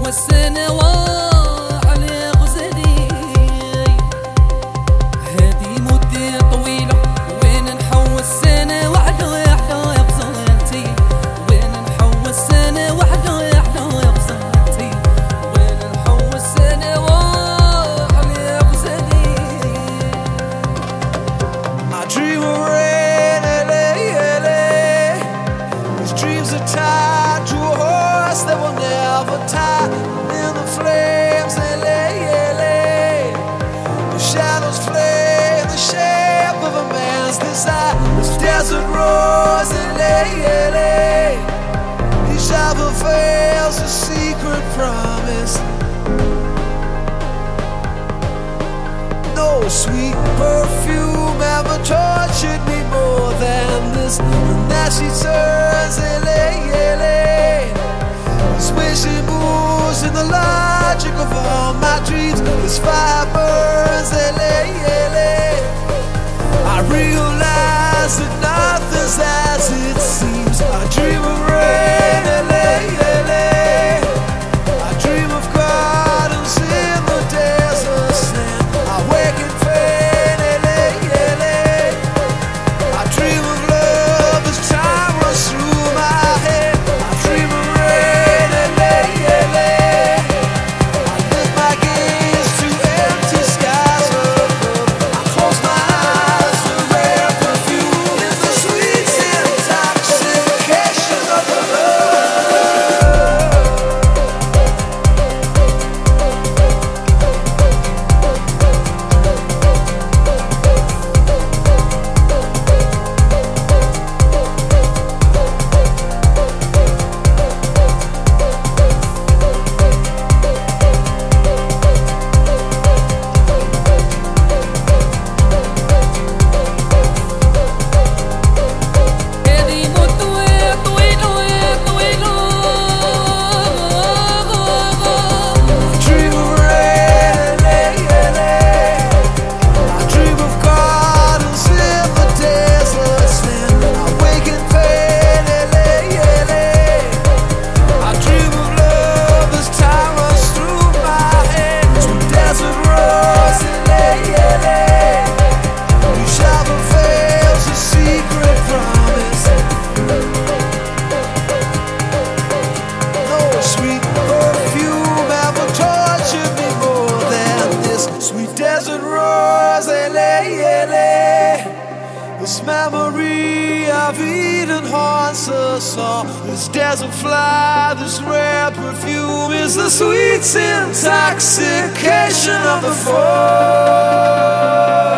السنوات على غزالي. هذه مدة طويلة وين نحوس سنة وحدة يا غزالتي. وين نحوس سنة وحدة يا غزالتي. وين نحوس سنوات على غزالي. I dream of rain, LA. These dreams are tied to a horse that will never tie. In the flames, LA. The shadows play in the shape of a man's desire. This desert rose, LA. Each hour fails a secret promise. No sweet perfume ever tortured me more than this. And now she turns, LA. This way she moves in the logic of all my dreams. This fire burns, LA. I realize that nothing's as it seems. I dream of rain, LA. I dream of gardens in the desert sand. I wake in pain, LA. I dream of love as time runs through my head. I dream of rain, LA. I lift my gaze to empty skies above. I close my eyes to rare perfume in the sweet intoxication of the love. هذه مدة طويلة طويلة. Dream of rain, LA. I dream of gardens in the desert sand. I wake in pain, LA. I dream of love as time runs through my hands. Sweet desert rose, LA. Each hour fails a secret promise. No sweet perfume ever tortured me more than this. Sweet desert rose, LA. This memory of Eden haunts us all. This desert fly, this rare perfume is the sweet intoxication of the fall.